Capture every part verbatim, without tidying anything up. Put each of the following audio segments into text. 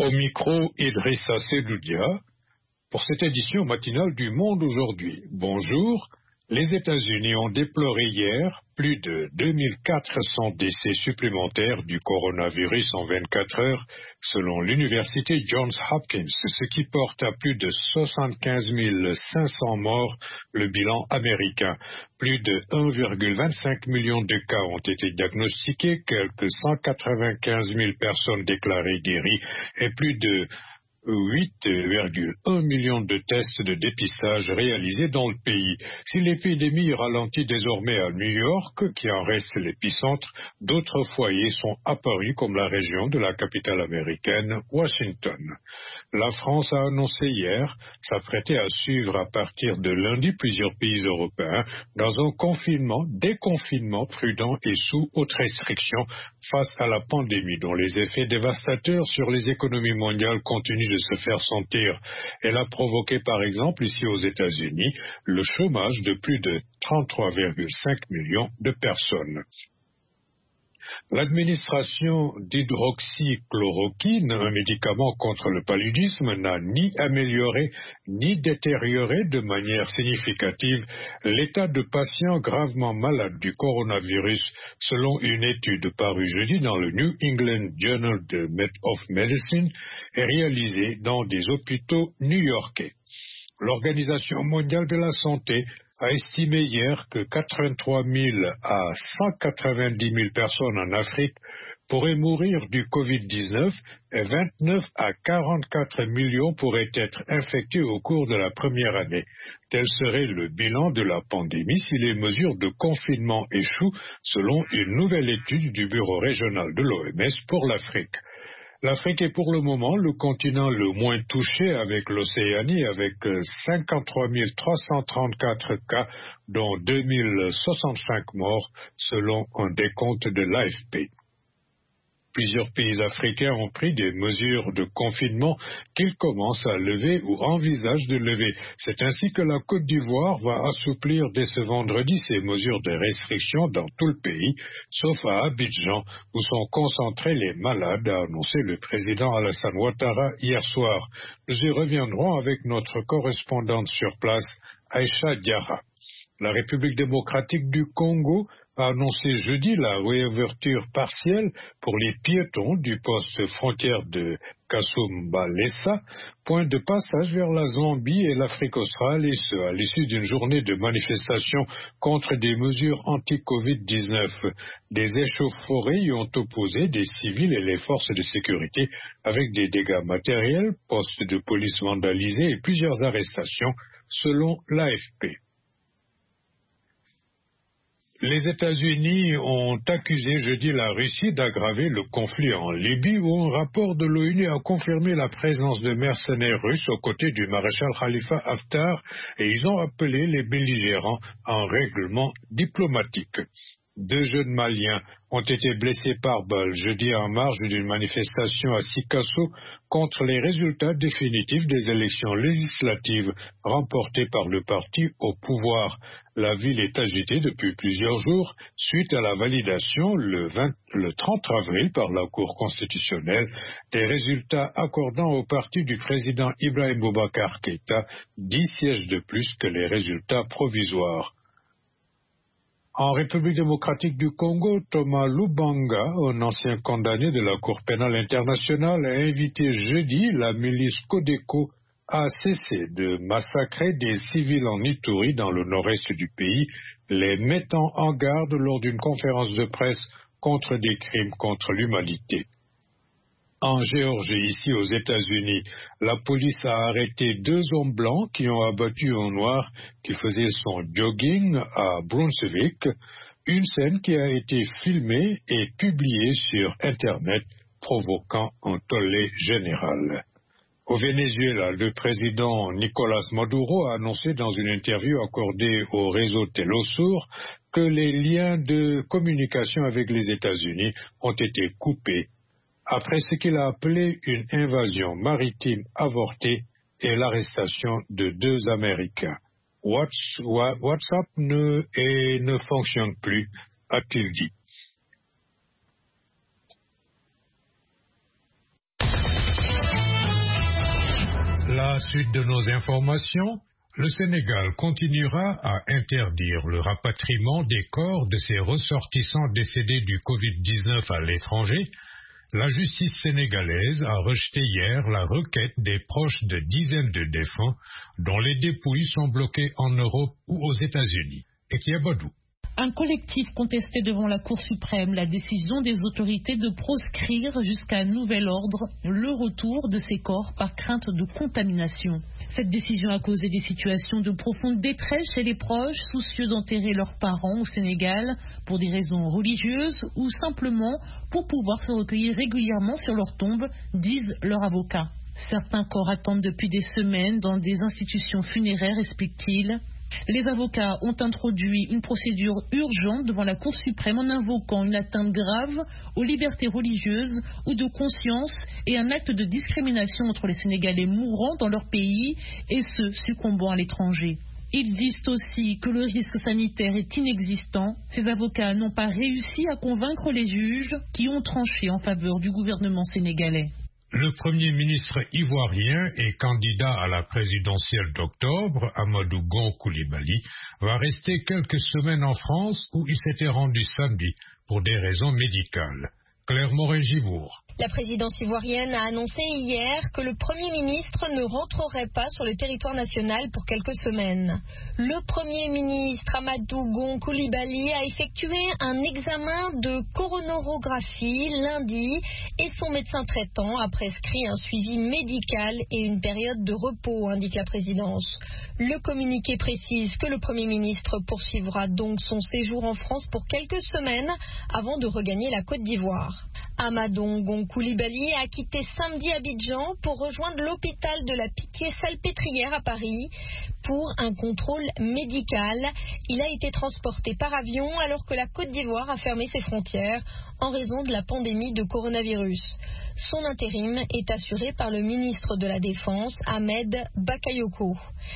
Au micro, Idrissa Sedoudia, pour cette édition matinale du Monde aujourd'hui. Bonjour. Les États-Unis ont déploré hier plus de deux mille quatre cents décès supplémentaires du coronavirus en vingt-quatre heures, selon l'université Johns Hopkins, ce qui porte à plus de soixante-quinze mille cinq cents morts le bilan américain. Plus de un virgule vingt-cinq million de cas ont été diagnostiqués, quelques cent quatre-vingt-quinze mille personnes déclarées guéries et plus de huit virgule un million de tests de dépistage réalisés dans le pays. Si l'épidémie ralentit désormais à New York, qui en reste l'épicentre, d'autres foyers sont apparus comme la région de la capitale américaine, Washington. La France a annoncé hier s'apprêter à suivre à partir de lundi plusieurs pays européens dans un confinement, déconfinement prudent et sous haute restriction face à la pandémie dont les effets dévastateurs sur les économies mondiales continuent de se faire sentir. Elle a provoqué par exemple ici aux États-Unis le chômage de plus de trente-trois virgule cinq millions de personnes. L'administration d'hydroxychloroquine, un médicament contre le paludisme, n'a ni amélioré ni détérioré de manière significative l'état de patients gravement malades du coronavirus, selon une étude parue jeudi dans le New England Journal of Medicine et réalisée dans des hôpitaux new-yorkais. L'Organisation mondiale de la santé a estimé hier que quatre-vingt-trois mille à cent quatre-vingt-dix mille personnes en Afrique pourraient mourir du covid dix-neuf et vingt-neuf à quarante-quatre millions pourraient être infectés au cours de la première année. Tel serait le bilan de la pandémie si les mesures de confinement échouent, selon une nouvelle étude du Bureau régional de l'O M S pour l'Afrique. L'Afrique est pour le moment le continent le moins touché avec l'Océanie, avec cinquante-trois mille trois cent trente-quatre cas, dont deux mille soixante-cinq morts, selon un décompte de l'A F P. Plusieurs pays africains ont pris des mesures de confinement qu'ils commencent à lever ou envisagent de lever. C'est ainsi que la Côte d'Ivoire va assouplir dès ce vendredi ses mesures de restriction dans tout le pays, sauf à Abidjan, où sont concentrés les malades, a annoncé le président Alassane Ouattara hier soir. Nous y reviendrons avec notre correspondante sur place, Aïcha Diarra. La République démocratique du Congo a annoncé jeudi la réouverture partielle pour les piétons du poste frontière de Kasumbalesa, point de passage vers la Zambie et l'Afrique australe, et ce, à l'issue d'une journée de manifestation contre des mesures anti-covid dix-neuf. Des échauffourées y ont opposé des civils et les forces de sécurité, avec des dégâts matériels, postes de police vandalisés et plusieurs arrestations, selon l'A F P. Les États-Unis ont accusé jeudi la Russie d'aggraver le conflit en Libye, où un rapport de l'ONU a confirmé la présence de mercenaires russes aux côtés du maréchal Khalifa Haftar, et ils ont appelé les belligérants à un règlement diplomatique. Deux jeunes Maliens ont été blessés par balle jeudi en marge d'une manifestation à Sikasso contre les résultats définitifs des élections législatives remportées par le parti au pouvoir. La ville est agitée depuis plusieurs jours suite à la validation le, vingt, le trente avril par la Cour constitutionnelle des résultats accordant au parti du président Ibrahim Boubacar Keïta dix sièges de plus que les résultats provisoires. En République démocratique du Congo, Thomas Lubanga, un ancien condamné de la Cour pénale internationale, a invité jeudi la milice Codeco à cesser de massacrer des civils en Ituri dans le nord-est du pays, les mettant en garde lors d'une conférence de presse contre des crimes contre l'humanité. En Géorgie, ici aux États-Unis, la police a arrêté deux hommes blancs qui ont abattu un noir qui faisait son jogging à Brunswick, une scène qui a été filmée et publiée sur Internet, provoquant un tollé général. Au Venezuela, le président Nicolás Maduro a annoncé dans une interview accordée au réseau Telosur que les liens de communication avec les États-Unis ont été coupés après ce qu'il a appelé une invasion maritime avortée et l'arrestation de deux Américains. WhatsApp ne, et ne fonctionne plus, a-t-il dit. À la suite de nos informations, le Sénégal continuera à interdire le rapatriement des corps de ses ressortissants décédés du covid dix-neuf à l'étranger. La justice sénégalaise a rejeté hier la requête des proches de dizaines de défunts dont les dépouilles sont bloquées en Europe ou aux États-Unis. Ekia Badou. Un collectif contestait devant la Cour suprême la décision des autorités de proscrire jusqu'à nouvel ordre le retour de ces corps par crainte de contamination. Cette décision a causé des situations de profonde détresse chez les proches, soucieux d'enterrer leurs parents au Sénégal pour des raisons religieuses ou simplement pour pouvoir se recueillir régulièrement sur leur tombe, disent leurs avocats. Certains corps attendent depuis des semaines dans des institutions funéraires, explique-t-il. Les avocats ont introduit une procédure urgente devant la Cour suprême en invoquant une atteinte grave aux libertés religieuses ou de conscience et un acte de discrimination entre les Sénégalais mourant dans leur pays et ceux succombant à l'étranger. Ils disent aussi que le risque sanitaire est inexistant. Ces avocats n'ont pas réussi à convaincre les juges qui ont tranché en faveur du gouvernement sénégalais. Le Premier ministre ivoirien et candidat à la présidentielle d'octobre, Amadou Gon Coulibaly, va rester quelques semaines en France où il s'était rendu samedi pour des raisons médicales. Claire Moret-Gibourg. La présidence ivoirienne a annoncé hier que le Premier ministre ne rentrerait pas sur le territoire national pour quelques semaines. Le Premier ministre Amadou Gon Coulibaly a effectué un examen de coronarographie lundi et son médecin traitant a prescrit un suivi médical et une période de repos, indique la présidence. Le communiqué précise que le Premier ministre poursuivra donc son séjour en France pour quelques semaines avant de regagner la Côte d'Ivoire. Amadou Gon Coulibaly a quitté samedi Abidjan pour rejoindre l'hôpital de la Pitié-Salpêtrière à Paris pour un contrôle médical. Il a été transporté par avion alors que la Côte d'Ivoire a fermé ses frontières en raison de la pandémie de coronavirus. Son intérim est assuré par le ministre de la Défense, Ahmed Bakayoko.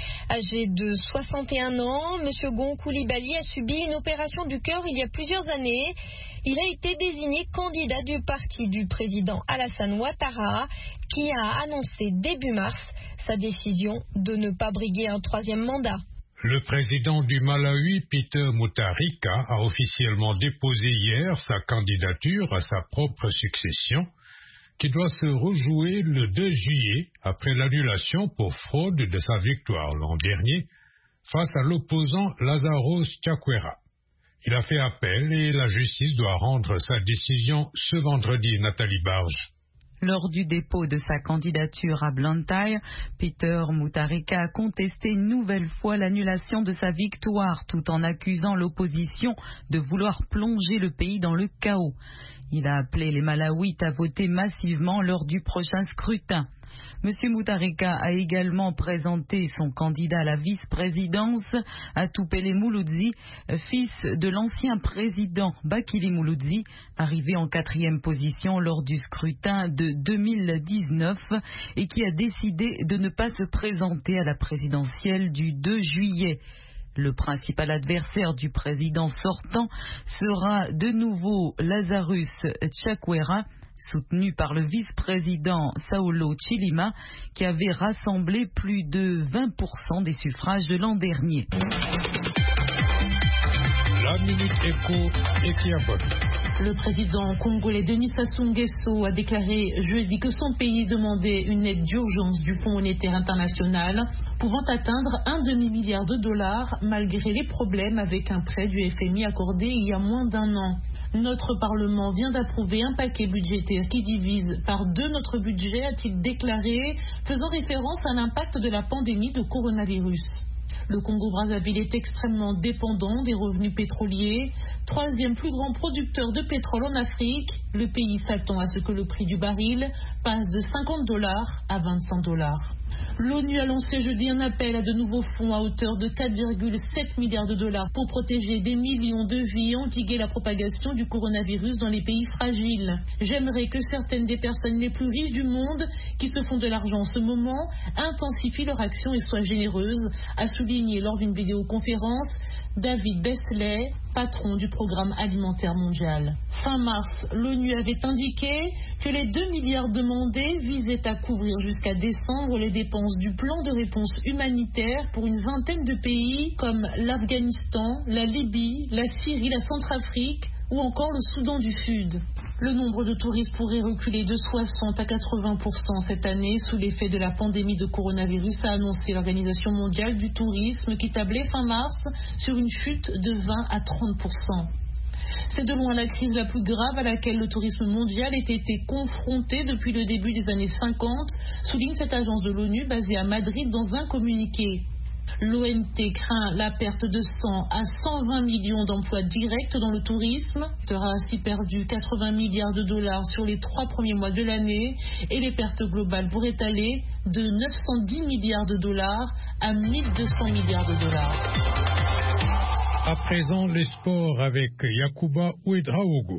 Âgé de soixante et un ans, M. Gon Coulibaly a subi une opération du cœur il y a plusieurs années. Il a été désigné candidat du parti du président Alassane Ouattara, qui a annoncé début mars sa décision de ne pas briguer un troisième mandat. Le président du Malawi, Peter Mutharika, a officiellement déposé hier sa candidature à sa propre succession, qui doit se rejouer le deux juillet après l'annulation pour fraude de sa victoire l'an dernier face à l'opposant Lazarus Chakwera. Il a fait appel et la justice doit rendre sa décision ce vendredi. Nathalie Barge. Lors du dépôt de sa candidature à Blantyre, Peter Mutharika a contesté une nouvelle fois l'annulation de sa victoire tout en accusant l'opposition de vouloir plonger le pays dans le chaos. Il a appelé les Malawites à voter massivement lors du prochain scrutin. M. Mutharika a également présenté son candidat à la vice-présidence, Atupele Mouloudzi, fils de l'ancien président Bakili Mouloudzi, arrivé en quatrième position lors du scrutin de deux mille dix-neuf et qui a décidé de ne pas se présenter à la présidentielle du deux juillet. Le principal adversaire du président sortant sera de nouveau Lazarus Chakwera, soutenu par le vice-président Saulo Chilima, qui avait rassemblé plus de vingt pour cent des suffrages de l'an dernier. La Minute Éco, Ekia Badou. Le président congolais Denis Sassou Nguesso a déclaré jeudi que son pays demandait une aide d'urgence du Fonds monétaire international pouvant atteindre un demi-milliard de dollars malgré les problèmes avec un prêt du F M I accordé il y a moins d'un an. Notre Parlement vient d'approuver un paquet budgétaire qui divise par deux notre budget, a-t-il déclaré, faisant référence à l'impact de la pandémie de coronavirus. Le Congo-Brazzaville est extrêmement dépendant des revenus pétroliers. Troisième plus grand producteur de pétrole en Afrique, le pays s'attend à ce que le prix du baril passe de cinquante dollars à vingt-cinq dollars. L'ONU a lancé jeudi un appel à de nouveaux fonds à hauteur de quatre virgule sept milliards de dollars pour protéger des millions de vies et endiguer la propagation du coronavirus dans les pays fragiles. J'aimerais que certaines des personnes les plus riches du monde qui se font de l'argent en ce moment intensifient leur action et soient généreuses, a souligné lors d'une vidéoconférence David Beasley, patron du programme alimentaire mondial. Fin mars, l'ONU avait indiqué que les deux milliards demandés visaient à couvrir jusqu'à décembre les dépenses du plan de réponse humanitaire pour une vingtaine de pays comme l'Afghanistan, la Libye, la Syrie, la Centrafrique ou encore le Soudan du Sud. Le nombre de touristes pourrait reculer de soixante à quatre-vingts pour cent cette année sous l'effet de la pandémie de coronavirus, a annoncé l'Organisation mondiale du tourisme qui tablait fin mars sur une chute de vingt à trente pour cent. C'est de loin la crise la plus grave à laquelle le tourisme mondial ait été confronté depuis le début des années cinquante, souligne cette agence de l'ONU basée à Madrid dans un communiqué. L'O M T craint la perte de cent à cent vingt millions d'emplois directs dans le tourisme. Il aura ainsi perdu quatre-vingts milliards de dollars sur les trois premiers mois de l'année et les pertes globales pourraient aller de neuf cent dix milliards de dollars à mille deux cents milliards de dollars. À présent, les sports avec Yacouba Ouedraogo.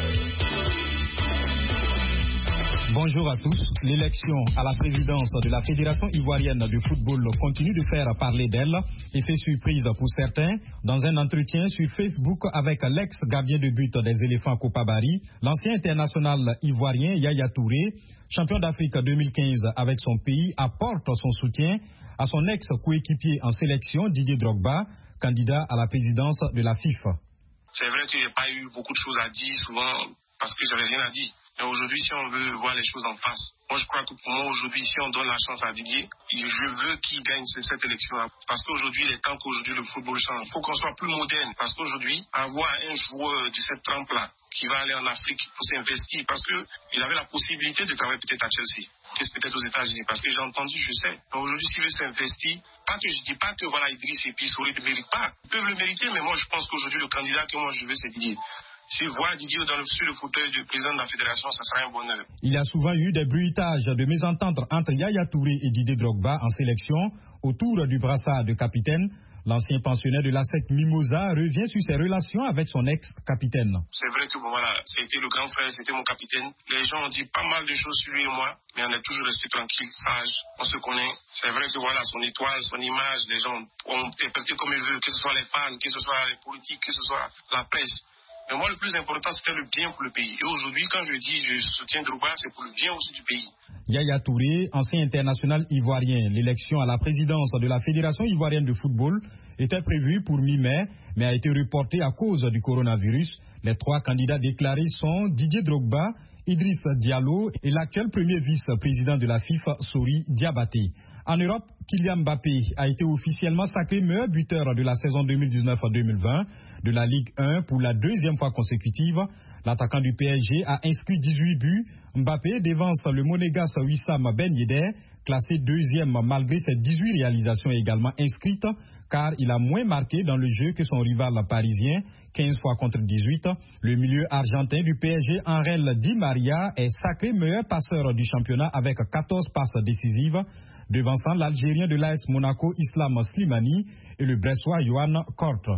Bonjour à tous. L'élection à la présidence de la Fédération ivoirienne de football continue de faire parler d'elle et fait surprise pour certains. Dans un entretien sur Facebook avec l'ex-gardien de but des éléphants Kopabari, l'ancien international ivoirien Yaya Touré, champion d'Afrique deux mille quinze avec son pays, apporte son soutien à son ex-coéquipier en sélection Didier Drogba, candidat à la présidence de la FIFA. C'est vrai qu'il n'y a pas eu beaucoup de choses à dire, souvent parce que j'avais rien à dire. Mais aujourd'hui, si on veut voir les choses en face, moi je crois que pour moi aujourd'hui, si on donne la chance à Didier, je veux qu'il gagne cette élection. Parce qu'aujourd'hui, il est temps qu'aujourd'hui le football change. Il faut qu'on soit plus moderne. Parce qu'aujourd'hui, avoir un joueur de cette trempe-là qui va aller en Afrique pour s'investir, parce qu'il avait la possibilité de travailler peut-être à Chelsea, peut-être aux États-Unis, parce que j'ai entendu, je sais. Donc aujourd'hui, s'il veut s'investir, pas que je dis pas que voilà Idriss et puis Souri ne méritent pas. Ils peuvent le mériter, mais moi je pense qu'aujourd'hui, le candidat que moi je veux, c'est Didier. Si voir Didier dans le, sur le fauteuil du président de la fédération, ça sera un bonheur. Il y a souvent eu des bruitages de mésentente entre Yaya Touré et Didier Drogba en sélection autour du brassard de capitaine. L'ancien pensionnaire de l'A S E C Mimosa revient sur ses relations avec son ex-capitaine. C'est vrai que bon, voilà, c'était le grand frère, c'était mon capitaine. Les gens ont dit pas mal de choses sur lui et moi, mais on est toujours resté tranquille, sage, on se connaît. C'est vrai que voilà, son étoile, son image, les gens ont interprété comme ils veulent, que ce soit les fans, que ce soit les politiques, que ce soit la presse. Mais moi, le plus important, c'était le bien pour le pays. Et aujourd'hui, quand je dis je soutiens Drogba, c'est pour le bien aussi du pays. Yaya Touré, ancien international ivoirien. L'élection à la présidence de la Fédération ivoirienne de football était prévue pour mi-mai, mais a été reportée à cause du coronavirus. Les trois candidats déclarés sont Didier Drogba, Idriss Diallo et l'actuel premier vice-président de la FIFA, Souri Diabaté. En Europe, Kylian Mbappé a été officiellement sacré meilleur buteur de la saison deux mille dix-neuf deux mille vingt de la Ligue un pour la deuxième fois consécutive. L'attaquant du P S G a inscrit dix-huit buts. Mbappé devance le Monégasque Wissam Ben Yedder, classé deuxième malgré ses dix-huit réalisations également inscrites, car il a moins marqué dans le jeu que son rival parisien, quinze fois contre dix-huit. Le milieu argentin du P S G, Angel Di Maria, est sacré meilleur passeur du championnat avec quatorze passes décisives, devançant l'Algérien de l'A S Monaco Islam Slimani et le Bressois Johan Korte.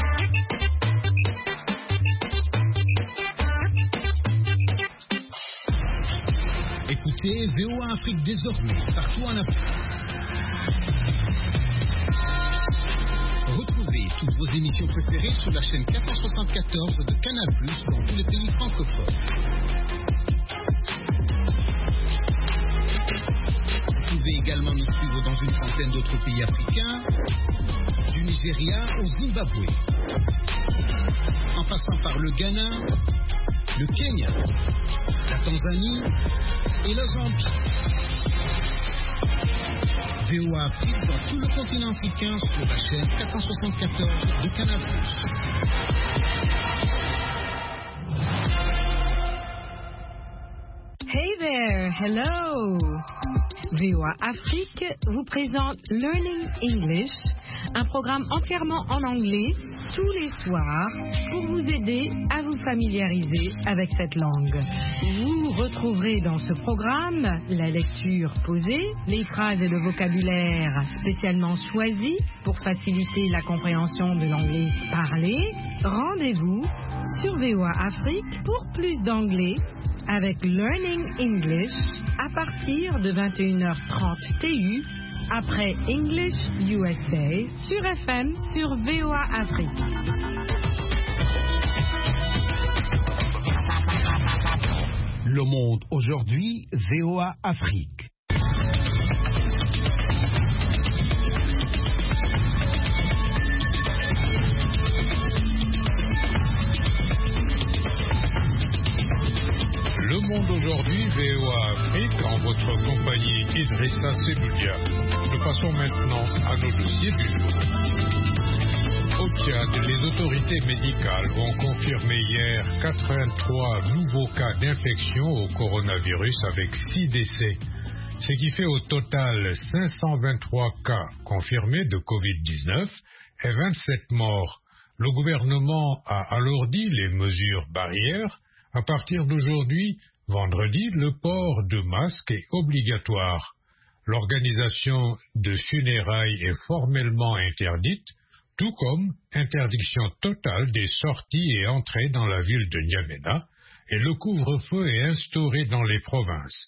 Écoutez V O A Afrique désormais partout en Afrique. Retrouvez toutes vos émissions préférées sur la chaîne quatre cent soixante-quatorze de Canal plus, dans tous les pays francophones. Vous pouvez également nous suivre dans une centaine d'autres pays africains, du Nigeria au Zimbabwe, en passant par le Ghana, le Kenya, la Tanzanie et la Zambie. V O A Afrique dans tout le continent africain sur la chaîne quatre cent soixante-quatorze de Canal plus. Hey there, hello! V O A Afrique vous présente Learning English, un programme entièrement en anglais tous les soirs pour vous aider à vous familiariser avec cette langue. Vous retrouverez dans ce programme la lecture posée, les phrases et le vocabulaire spécialement choisis pour faciliter la compréhension de l'anglais parlé. Rendez-vous sur V O A Afrique pour plus d'anglais avec Learning English à partir de vingt et une heures trente T U après English U S A sur F M sur V O A Afrique. Le Monde aujourd'hui, V O A Afrique. Le Monde aujourd'hui, V O A Afrique, en votre compagnie Idrissa Seboudia. Nous passons maintenant à nos dossiers du jour. Au Tchad, les autorités médicales ont confirmé hier quatre-vingt-trois nouveaux cas d'infection au coronavirus avec six décès, ce qui fait au total cinq cent vingt-trois cas confirmés de covid dix-neuf et vingt-sept morts. Le gouvernement a alourdi les mesures barrières. À partir d'aujourd'hui, vendredi, le port de masque est obligatoire. L'organisation de funérailles est formellement interdite, tout comme interdiction totale des sorties et entrées dans la ville de N'Djamena, et le couvre-feu est instauré dans les provinces.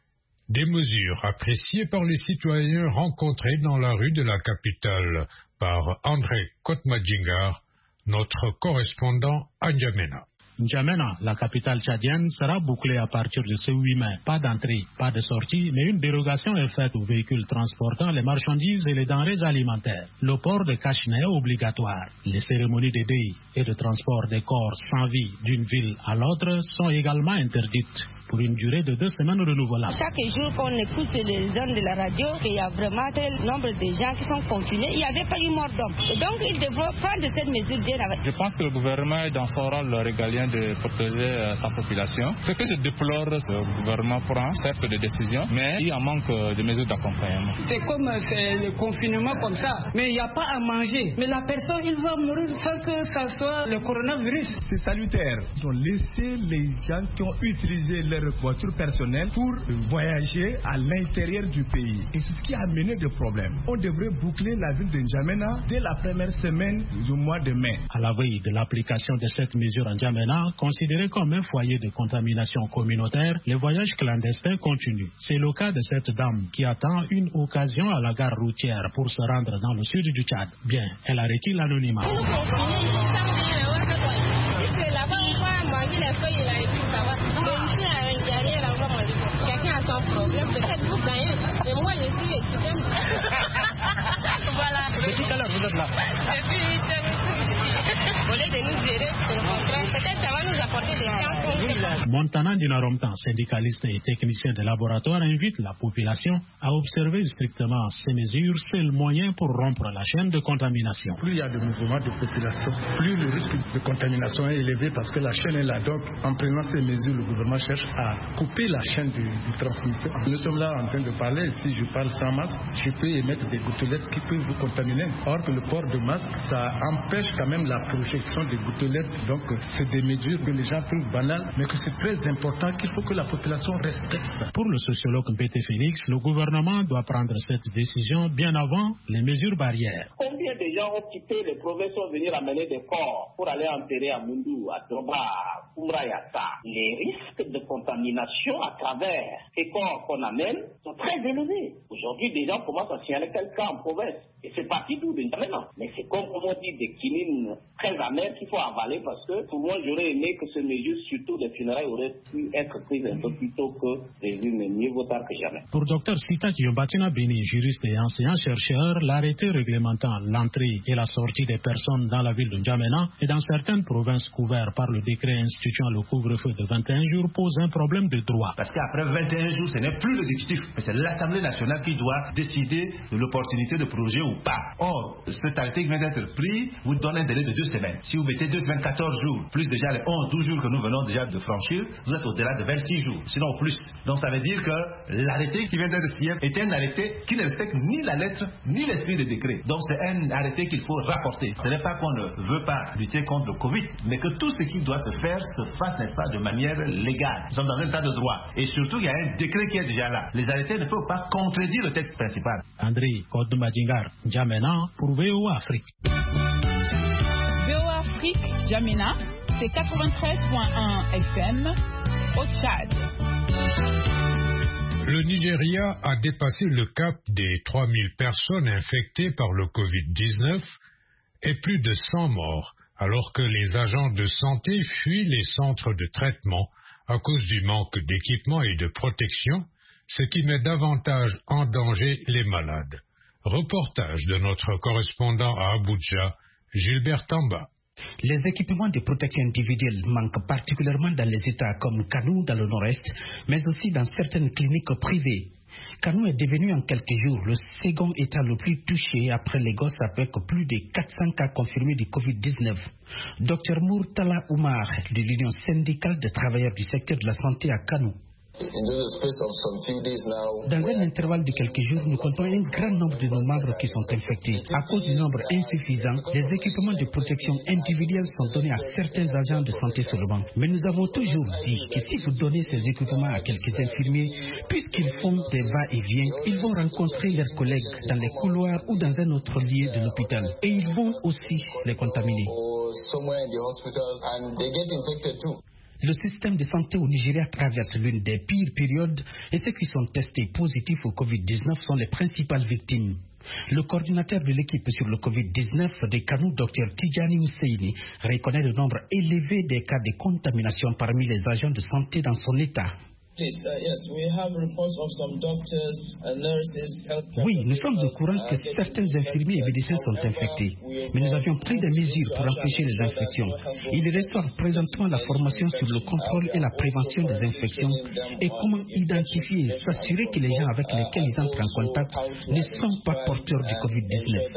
Des mesures appréciées par les citoyens rencontrés dans la rue de la capitale par André Kotmadjingar, notre correspondant à N'Djamena. N'Djamena, la capitale tchadienne, sera bouclée à partir de ce huit mai. Pas d'entrée, pas de sortie, mais une dérogation est faite aux véhicules transportant les marchandises et les denrées alimentaires. Le port de cache-nez est obligatoire. Les cérémonies de deuil et de transport des corps sans vie d'une ville à l'autre sont également interdites pour une durée de deux semaines renouvelables. Chaque jour qu'on écoute les gens de la radio qu'il y a vraiment tel nombre de gens qui sont confinés, il n'y avait pas eu mort d'homme. Donc il devrait prendre cette mesure bien avant. Je pense que le gouvernement est dans son rôle régalien de protéger euh, sa population. Ce que je déplore, le gouvernement prend certes des décisions, mais il en manque de mesures d'accompagnement. C'est comme c'est le confinement comme ça, mais il n'y a pas à manger. Mais la personne, il va mourir sans que ça soit le coronavirus. C'est salutaire. Ils ont laissé les gens qui ont utilisé leur voiture personnelle pour voyager à l'intérieur du pays. Et c'est ce qui a amené des problèmes. On devrait boucler la ville de N'Djamena dès la première semaine du mois de mai. À la veille de l'application de cette mesure en N'Djamena, considéré comme un foyer de contamination communautaire, les voyages clandestins continuent. C'est le cas de cette dame qui attend une occasion à la gare routière pour se rendre dans le sud du Tchad. Bien, elle a requis l'anonymat. Quelqu'un a son problème, peut-être vous gagnez, mais moi je suis étudiante. Voilà. Depuis quelle heure vous êtes là? Depuis huit heures. Au lieu de nous gérer, c'est le contraire. Peut-être ça va nous apporter des chances. Montana Dinaromtan, syndicaliste et technicien de laboratoire, invite la population à observer strictement ces mesures. C'est le moyen pour rompre la chaîne de contamination. Plus il y a de mouvements de population, plus le risque de contamination est élevé parce que la chaîne est là. Donc, en prenant ces mesures, le gouvernement cherche à couper la chaîne du, du transmission. Nous sommes là en train de parler. Si je parle sans masque, je peux émettre des gouttelettes qui peuvent vous contaminer. Or que le port de masque, ça empêche quand même la projection des gouttelettes. Donc, c'est des mesures que les gens trouvent banales, mais que c'est très important qu'il faut que la population respecte. Pour le sociologue Mbete Félix, le gouvernement doit prendre cette décision bien avant les mesures barrières. Combien de gens ont quitté les provinces pour venir amener des corps pour aller enterrer à Mundu, à Droba, à Kumrayata? Les risques de contamination à travers ces corps qu'on amène sont très élevés. Aujourd'hui, des gens commencent à signaler quelqu'un en province. Et c'est parti d'où de maintenant. Mais c'est comme on dit des kinines très amères qu'il faut avaler parce que pour moi, j'aurais aimé que ces mesures, surtout les funérailles, auraient pu être prises un peu plus tôt que prévu, mais mieux vaut tard que jamais. Pour Dr Sita Yombatina Bini, juriste et enseignant-chercheur, l'arrêté réglementant l'entrée et la sortie des personnes dans la ville de N'Djamena et dans certaines provinces couvertes par le décret instituant le couvre-feu de vingt et un jours pose un problème de droit. Parce qu'après vingt et un jours, ce n'est plus l'exécutif, mais c'est l'Assemblée nationale qui doit décider de l'opportunité de projet ou pas. Or, cet arrêté qui vient d'être pris vous donne un délai de deux semaines. Si vous mettez deux semaines, quatorze jours, plus déjà les onze, douze jours que nous venons déjà de franchir, vous êtes au-delà de vingt-six jours, sinon plus. Donc ça veut dire que l'arrêté qui vient d'être signé est un arrêté qui ne respecte ni la lettre ni l'esprit des décrets. Donc c'est un arrêté qu'il faut rapporter. Ce n'est pas qu'on ne veut pas lutter contre le Covid, mais que tout ce qui doit se faire se fasse, n'est-ce pas, de manière légale. Nous sommes dans un état de droit. Et surtout, il y a un décret qui est déjà là. Les arrêtés ne peuvent pas contredire le texte principal. André Kodoumadjingar, N'Djamena pour V O A Afrique. V O A Afrique, N'Djamena, c'est quatre-vingt-treize point un F M au Tchad. Le Nigeria a dépassé le cap des trois mille personnes infectées par le covid dix-neuf et plus de cent morts, alors que les agents de santé fuient les centres de traitement à cause du manque d'équipement et de protection, ce qui met davantage en danger les malades. Reportage de notre correspondant à Abuja, Gilbert Tamba. Les équipements de protection individuelle manquent particulièrement dans les États comme Kano dans le nord-est, mais aussi dans certaines cliniques privées. Kano est devenu en quelques jours le second État le plus touché après Lagos avec plus de quatre cents cas confirmés du covid dix-neuf. Docteur Murtala Umar de l'Union syndicale des travailleurs du secteur de la santé à Kano. Dans un intervalle de quelques jours, nous comptons un grand nombre de nos membres qui sont infectés. À cause du nombre insuffisant, les équipements de protection individuelle sont donnés à certains agents de santé seulement. Mais nous avons toujours dit que si vous donnez ces équipements à quelques infirmiers, puisqu'ils font des va-et-vient, ils vont rencontrer leurs collègues dans les couloirs ou dans un autre lieu de l'hôpital. Et ils vont aussi les contaminer. Le système de santé au Nigeria traverse l'une des pires périodes et ceux qui sont testés positifs au covid dix-neuf sont les principales victimes. Le coordinateur de l'équipe sur le covid dix-neuf de Kano, Dr Tijani Husseini, reconnaît le nombre élevé des cas de contamination parmi les agents de santé dans son état. Oui, nous sommes au courant que certains infirmiers et médecins sont infectés, mais nous avions pris des mesures pour empêcher les infections. Ils reçoivent présentement la formation sur le contrôle et la prévention des infections et comment identifier et s'assurer que les gens avec lesquels ils entrent en contact ne sont pas porteurs du covid dix-neuf.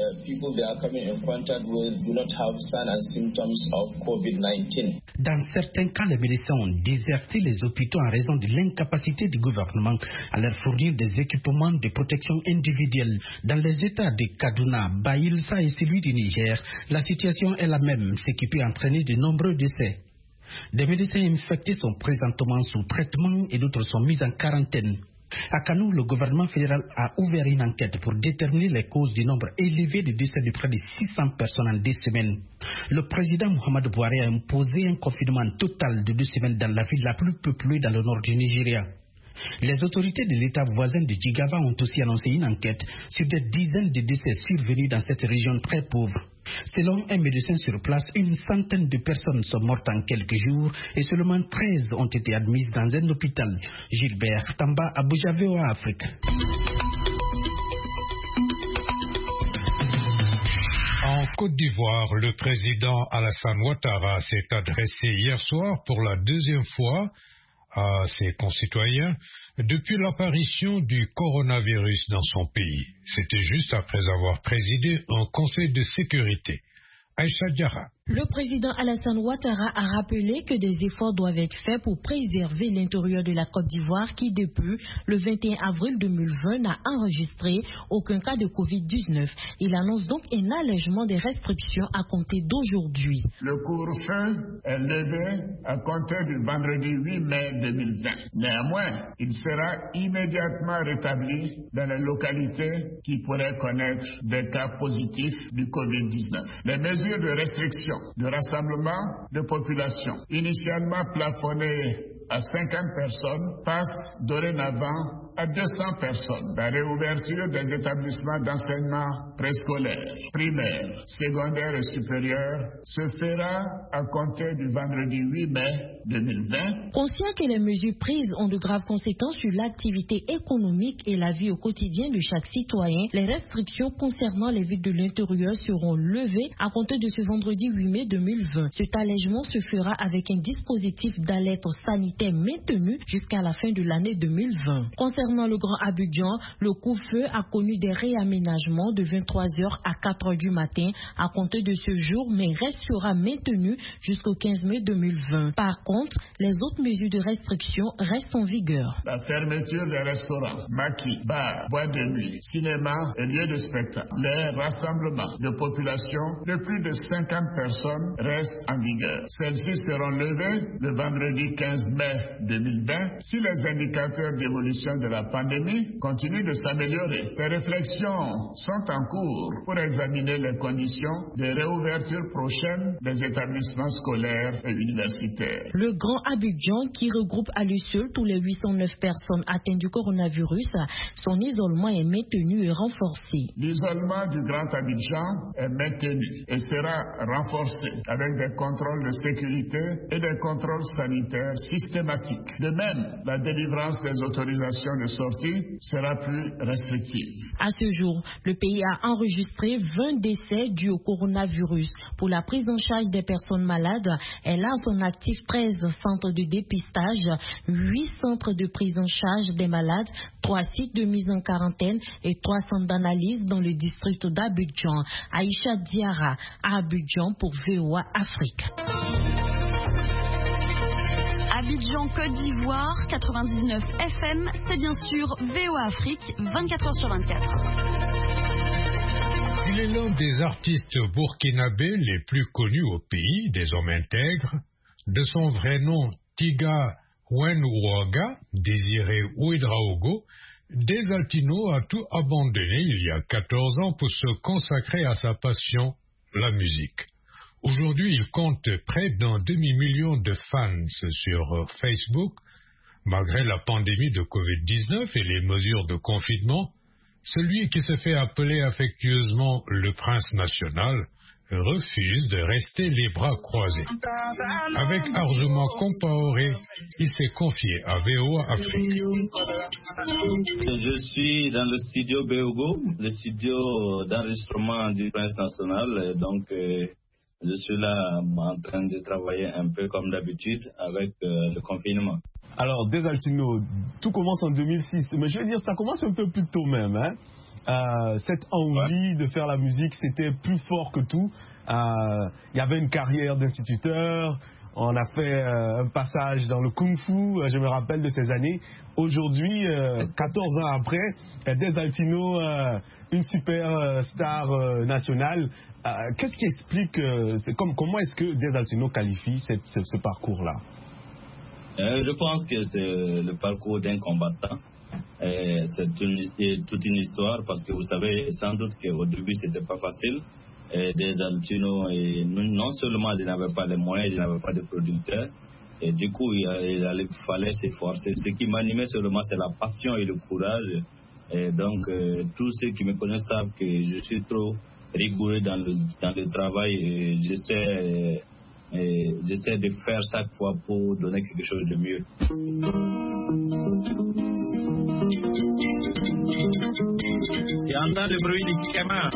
Dans certains cas, les médecins ont déserté les hôpitaux en raison de l'incapacité du gouvernement à leur fournir des équipements de protection individuelle. Dans les États de Kaduna, Bayelsa et celui du Niger, la situation est la même, ce qui peut entraîner de nombreux décès. Des médecins infectés sont présentement sous traitement et d'autres sont mis en quarantaine. À Kano, le gouvernement fédéral a ouvert une enquête pour déterminer les causes du nombre élevé de décès de près de six cents personnes en deux semaines. Le président Muhammadu Buhari a imposé un confinement total de deux semaines dans la ville la plus peuplée dans le nord du Nigeria. Les autorités de l'État voisin de Jigawa ont aussi annoncé une enquête sur des dizaines de décès survenus dans cette région très pauvre. Selon un médecin sur place, une centaine de personnes sont mortes en quelques jours et seulement treize ont été admises dans un hôpital. Gilbert Tamba, Abuja, V O A Afrique. En Côte d'Ivoire, le président Alassane Ouattara s'est adressé hier soir pour la deuxième fois à ses concitoyens depuis l'apparition du coronavirus dans son pays. C'était juste après avoir présidé un conseil de sécurité. Aïcha Diarra. Le président Alassane Ouattara a rappelé que des efforts doivent être faits pour préserver l'intérieur de la Côte d'Ivoire qui, depuis le vingt et un avril deux mille vingt, n'a enregistré aucun cas de covid dix-neuf. Il annonce donc un allègement des restrictions à compter d'aujourd'hui. Le couvre-feu est levé à compter du vendredi huit mai deux mille vingt. Néanmoins, il sera immédiatement rétabli dans les localités qui pourraient connaître des cas positifs du covid dix-neuf. Les mesures de restriction de rassemblement de population, initialement plafonnées à cinquante personnes, passe dorénavant à deux cents personnes. La réouverture des établissements d'enseignement préscolaire, primaire, secondaire et supérieur se fera à compter du vendredi huit mai deux mille vingt. Conscient que les mesures prises ont de graves conséquences sur l'activité économique et la vie au quotidien de chaque citoyen, les restrictions concernant les villes de l'intérieur seront levées à compter de ce vendredi huit mai deux mille vingt. Cet allègement se fera avec un dispositif d'alerte sanitaire maintenu jusqu'à la fin de l'année deux mille vingt. Concernant le Grand Abidjan, le couvre-feu a connu des réaménagements de vingt-trois heures à quatre heures du matin à compter de ce jour, mais restera maintenu jusqu'au quinze mai deux mille vingt. Par contre, les autres mesures de restriction restent en vigueur. La fermeture des restaurants, maquis, bars, boîtes de nuit, cinéma et lieux de spectacle. Les rassemblements de population de plus de cinquante personnes restent en vigueur. Celles-ci seront levées le vendredi quinze mai deux mille vingt si les indicateurs d'évolution de la la pandémie continue de s'améliorer. Les réflexions sont en cours pour examiner les conditions de réouverture prochaine des établissements scolaires et universitaires. Le Grand Abidjan, qui regroupe à lui seul tous les huit cent neuf personnes atteintes du coronavirus, son isolement est maintenu et renforcé. L'isolement du Grand Abidjan est maintenu et sera renforcé avec des contrôles de sécurité et des contrôles sanitaires systématiques. De même, la délivrance des autorisations de sortie sera plus restrictive. À ce jour, le pays a enregistré vingt décès dus au coronavirus. Pour la prise en charge des personnes malades, elle a à son actif treize centres de dépistage, huit centres de prise en charge des malades, trois sites de mise en quarantaine et trois centres d'analyse dans le district d'Abidjan. Aïcha Diarra, à Abidjan pour V O A Afrique. Abidjan, Côte d'Ivoire, quatre-vingt-dix-neuf F M, c'est bien sûr V O A Afrique, vingt-quatre heures sur vingt-quatre. Il est l'un des artistes burkinabés les plus connus au pays, des hommes intègres. De son vrai nom, Tiga Wenouaga, désiré Ouedraogo, Desaltino a tout abandonné il y a quatorze ans pour se consacrer à sa passion, la musique. Aujourd'hui, il compte près d'un demi-million de fans sur Facebook. Malgré la pandémie de covid dix-neuf et les mesures de confinement, celui qui se fait appeler affectueusement le prince national refuse de rester les bras croisés. Avec Arjuma Compaoré, il s'est confié à V O A Afrique. Je suis dans le studio Beogo, le studio d'enregistrement du prince national, donc euh, je suis là en train de travailler un peu comme d'habitude avec euh, le confinement. Alors, Desaltino, tout commence en deux mille six, mais je veux dire, ça commence un peu plus tôt même, hein. Euh, cette envie ouais. de faire la musique, c'était plus fort que tout. Il euh, y avait une carrière d'instituteur, on a fait euh, un passage dans le kung-fu, euh, je me rappelle de ces années. Aujourd'hui, euh, quatorze ans après, Desaltino, euh, une super euh, star euh, nationale. Euh, Qu'est-ce qui explique, euh, comme, comment est-ce que Desaltino qualifie cette, ce, ce parcours-là? euh, Je pense que c'est le parcours d'un combattant. C'est toute une histoire parce que vous savez sans doute qu'au début c'était pas facile. Et Desaltino, et non seulement il n'avait pas les moyens, il n'avait pas de producteurs, et du coup il, il fallait s'efforcer. Ce qui m'animait seulement c'est la passion et le courage. Et donc euh, tous ceux qui me connaissent savent que je suis trop rigoureux dans le, dans le travail et j'essaie, et j'essaie de faire chaque fois pour donner quelque chose de mieux. Et entend le bruit du camin.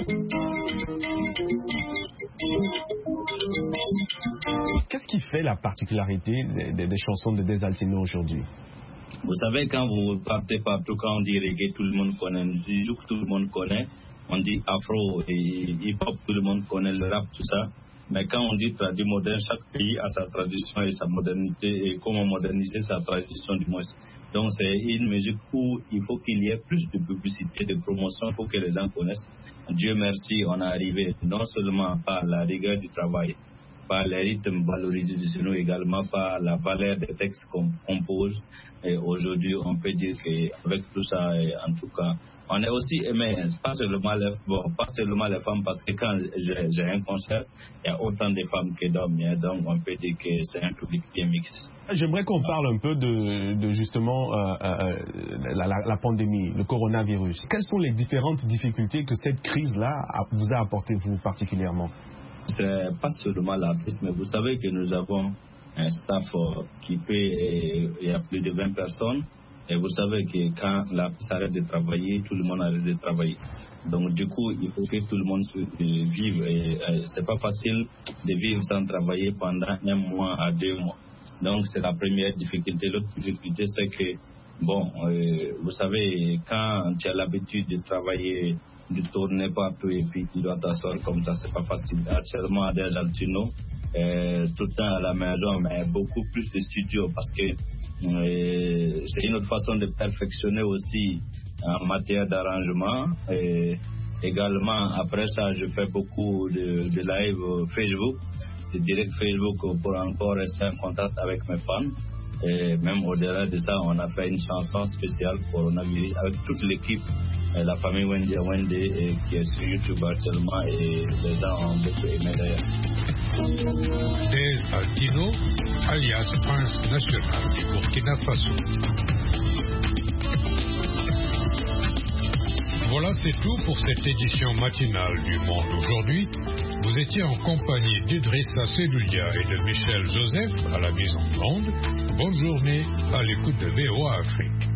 Qu'est-ce qui fait la particularité des, des, des chansons de Desaltino aujourd'hui? Vous savez, quand vous partez partout, quand on dit reggae, tout le monde connaît. Du jour que tout le monde connaît, on dit afro et hip-hop, tout le monde connaît le rap, tout ça. Mais quand on dit traduit moderne, chaque pays a sa tradition et sa modernité et comment moderniser sa tradition du moins. Donc c'est une musique où il faut qu'il y ait plus de publicité, de promotion pour que les gens connaissent. Dieu merci, on est arrivé non seulement par la rigueur du travail, par les rythmes valorisés de nous, également par la valeur des textes qu'on compose. Et aujourd'hui, on peut dire qu'avec tout ça, en tout cas, on est aussi aimé, pas seulement les, bon, pas seulement les femmes, parce que quand j'ai un concert, il y a autant de femmes que d'hommes, donc on peut dire que c'est un public bien mixte. J'aimerais qu'on parle un peu de, de justement euh, euh, la, la, la pandémie, le coronavirus. Quelles sont les différentes difficultés que cette crise-là vous a apporté, vous particulièrement? C'est pas seulement l'artiste, mais vous savez que nous avons un staff qui peut, il y a plus de vingt personnes. Et vous savez que quand l'artiste arrête de travailler, tout le monde arrête de travailler. Donc du coup, il faut que tout le monde vive. Et, et c'est pas facile de vivre sans travailler pendant un mois à deux mois. Donc c'est la première difficulté. L'autre difficulté, c'est que, bon, euh, vous savez, quand tu as l'habitude de travailler, de tourner partout et puis tu dois t'asseoir comme ça, c'est pas facile. Actuellement, à Desaltino, euh, tout le temps à la maison, mais beaucoup plus de studios parce que euh, c'est une autre façon de perfectionner aussi en matière d'arrangement. Et également, après ça, je fais beaucoup de, de live Facebook, de direct Facebook pour encore rester en contact avec mes fans. Et même au-delà de ça, on a fait une chanson spéciale coronavirus avec toute l'équipe, la famille Wendy Wendy qui est sur YouTube actuellement et les gens ont beaucoup aimé d'ailleurs. Des Altino, alias Prince National du Burkina Faso. Voilà, c'est tout pour cette édition matinale du Monde aujourd'hui. Vous étiez en compagnie d'Idrissa Sedoulia et de Michel Joseph à la mise en onde. Bonne journée à l'écoute de V O A Afrique.